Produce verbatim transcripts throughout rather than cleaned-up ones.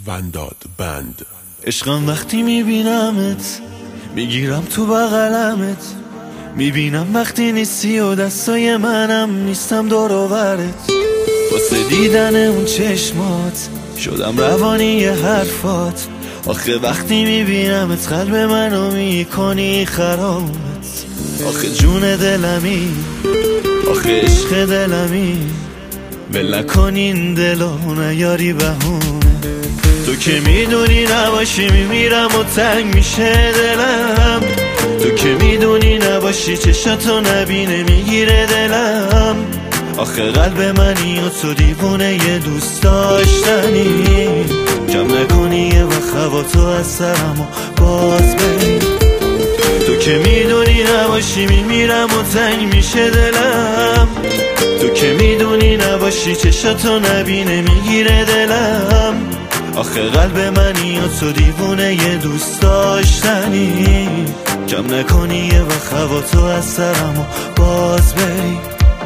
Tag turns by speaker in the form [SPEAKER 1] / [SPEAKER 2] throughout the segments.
[SPEAKER 1] ونداد بند.
[SPEAKER 2] عشقم وقتی میبینمت میگیرم تو بغلمت، میبینم وقتی نیستی و دستای منم نیستم دور و برت. واسه دیدن اون چشمات شدم روانی حرفات. آخه وقتی میبینمت قلب منو میکنی خرابت. آخه جون دلمی، آخه عشق دلمی، ول نکن این دلو نیاری بهونه. تو که میدونی نباشی میمیرم و تنگ میشه دلم. تو که میدونی نباشی چشاتو نبینه میگیره دلم. آخه قلب منی و تو دیوونه یه دوست داشتنی. جمع نکنی یه وقت هوا تو از سرم و باز بری. تو که میدونی نباشی میمیرم و تنگ میشه دلم. تو که میدونی نباشی چشاتو نبینه میگیره دلم. آخه قلب منی و تو دیوونه یه دوست داشتنی. جمع نکنی یه وقت هوا تو از سرم و باز بری.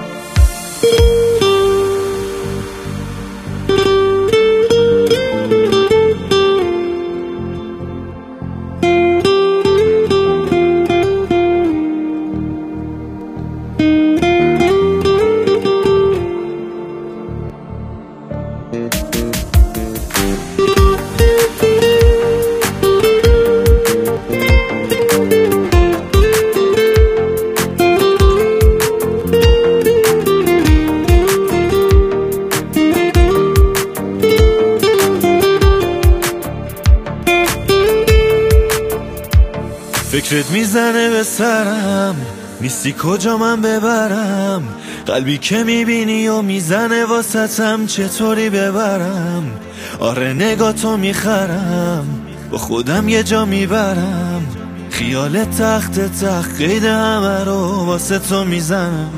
[SPEAKER 2] فکرت میزنه به سرم، نیستی کجا من ببرم. قلبی که میبینی و میزنه واسطم چطوری ببرم. آره نگاتو میخرم با خودم یه جا میبرم. خیال تخت تخت قید همه رو واسه تو میزنم،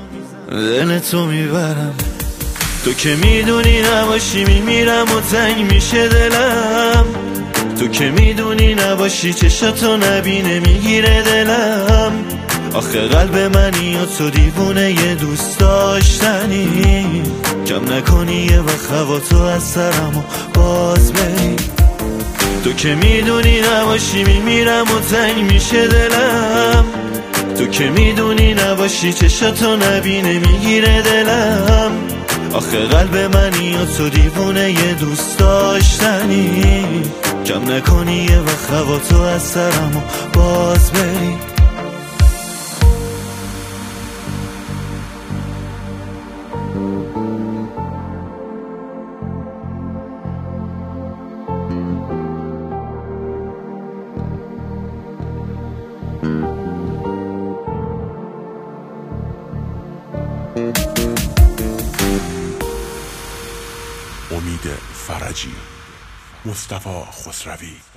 [SPEAKER 2] دل تو میبرم. تو که میدونی نباشی میمیرم و تنگ میشه دلم. تو که میدونی نباشی چشاتو نبینه میگیره دلم. آخه قلب منی و تو دیوونه یه دوست داشتنی. جمع نکنی یه وقت هوا تو از سرم و باز بری. تو که میدونی نباشی میمیرم و تنگ میشه دلم. تو که میدونی نباشی چشاتو نبینه میگیره دلم. آخه قلب منی و تو دیوونه یه دوست داشتنی. جمع نکنی یه وقت هوا تو از سرم و باز بری.
[SPEAKER 1] امید فرجی، مصطفی خسروی.